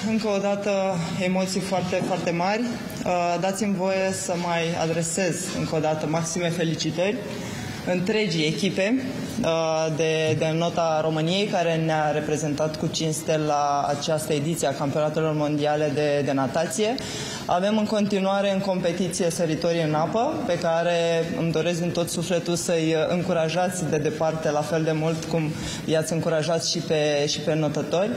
încă o dată emoții foarte, foarte mari. Dați-mi voie să mai adresez încă o dată maxime felicitări întregii echipe de nota României, care ne-a reprezentat cu cinste la această ediție a Campionatelor Mondiale de natație. Avem în continuare în competiție săritorii în apă, pe care îmi doresc din tot sufletul să-i încurajați de departe la fel de mult cum i-ați încurajat și pe notători.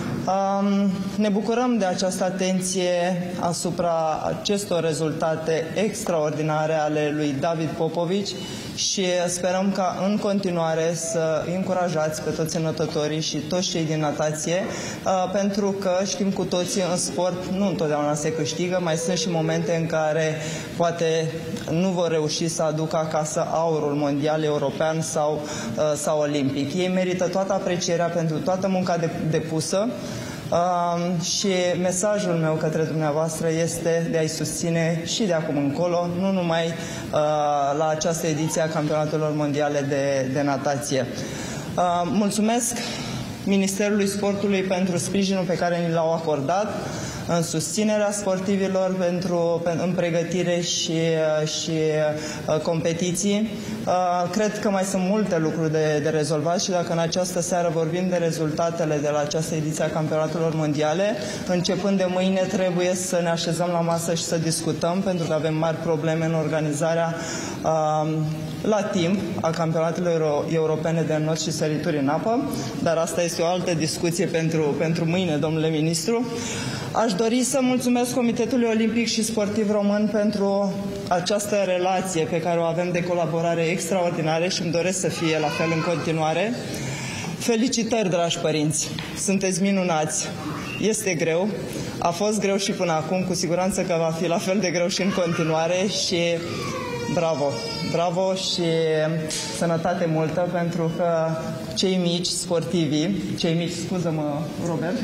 Ne bucurăm de această atenție asupra acestor rezultate extraordinare ale lui David Popovici și sperăm ca în continuare să încurajați pe toți notătorii și toți cei din natație, pentru că știm cu toții, în sport nu întotdeauna se câștigă, mai sunt și momente în care poate nu vor reuși să aducă acasă aurul mondial, european sau olimpic. Ei merită toată aprecierea pentru toată munca depusă. Și mesajul meu către dumneavoastră este de a-i susține și de acum încolo, nu numai la această ediție a Campionatelor Mondiale de natație. Mulțumesc Ministerului Sportului pentru sprijinul pe care ni l-au acordat în susținerea sportivilor în pregătire și competiții. Cred că mai sunt multe lucruri de rezolvat și dacă în această seară vorbim de rezultatele de la această ediție a Campionatelor Mondiale, începând de mâine trebuie să ne așezăm la masă și să discutăm, pentru că avem mari probleme în organizarea la timp a Campionatelor Europene de Not și Sărituri în apă, dar asta este o altă discuție pentru mâine, domnule ministru. Aș dori să mulțumesc Comitetului Olimpic și Sportiv Român pentru această relație pe care o avem de colaborare extraordinare și îmi doresc să fie la fel în continuare. Felicitări, dragi părinți! Sunteți minunați! Este greu, a fost greu și până acum, cu siguranță că va fi la fel de greu și în continuare și bravo! Bravo și sănătate multă, pentru că cei mici, sportivii, cei mici, scuză-mă, Robert,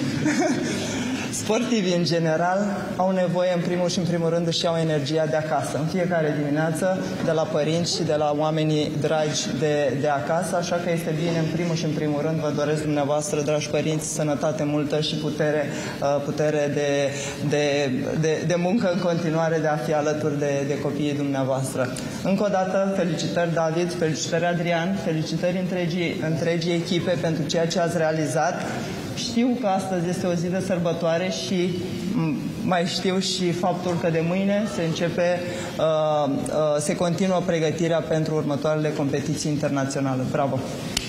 sportivii în general au nevoie în primul și în primul rând și au energia de acasă, în fiecare dimineață, de la părinți și de la oamenii dragi de acasă, așa că este bine în primul și în primul rând, vă doresc dumneavoastră, dragi părinți, sănătate multă și putere de muncă în continuare, de a fi alături de copiii dumneavoastră. Încă o dată, felicitări David, felicitări Adrian, felicitări întregii echipe pentru ceea ce ați realizat. Știu că astăzi este o zi de sărbătoare și mai știu și faptul că de mâine se continuă pregătirea pentru următoarele competiții internaționale. Bravo!